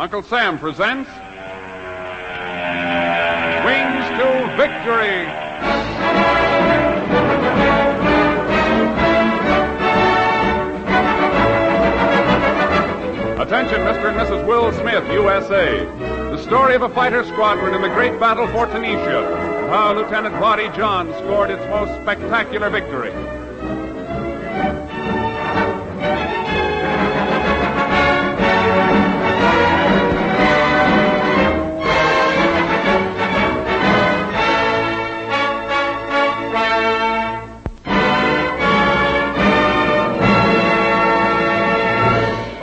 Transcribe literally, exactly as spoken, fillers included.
Uncle Sam presents Wings to Victory. Attention, Mister and Missus Will Smith, U S A. The story of a fighter squadron in the great battle for Tunisia, and how Lieutenant Waddy John scored its most spectacular victory.